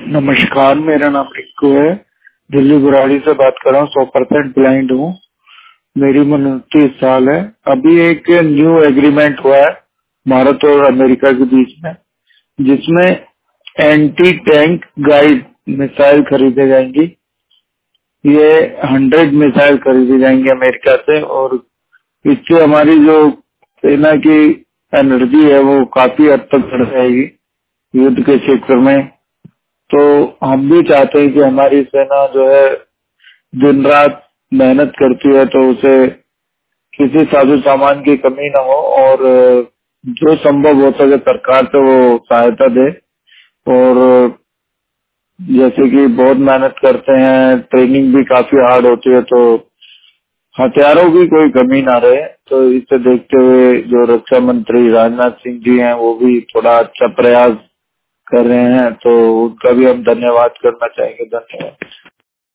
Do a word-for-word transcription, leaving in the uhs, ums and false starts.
नमस्कार, मेरा नाम रिक्कू है। दिल्ली बुराड़ी से बात कर रहा हूँ। सौ परसेंट ब्लाइंड हूँ। मेरी उम्र उनतीस साल है। अभी एक न्यू एग्रीमेंट हुआ है भारत और अमेरिका के बीच में, जिसमें एंटी टैंक गाइड मिसाइल खरीदे जाएंगी। ये हंड्रेड मिसाइल खरीदी जाएंगी अमेरिका से, और इससे हमारी जो सेना की एनर्जी है वो काफी हद तक बढ़ जाएगी युद्ध के क्षेत्र में। तो हम भी चाहते हैं कि हमारी सेना जो है दिन रात मेहनत करती है, तो उसे किसी साजो सामान की कमी ना हो, और जो संभव हो सके सरकार से वो सहायता दे। और जैसे कि बहुत मेहनत करते हैं, ट्रेनिंग भी काफी हार्ड होती है, तो हथियारों की कोई कमी ना रहे। तो इसे देखते हुए जो रक्षा मंत्री राजनाथ सिंह जी हैं वो भी थोड़ा अच्छा प्रयास कर रहे हैं, तो उनका भी हम धन्यवाद करना चाहेंगे। धन्यवाद।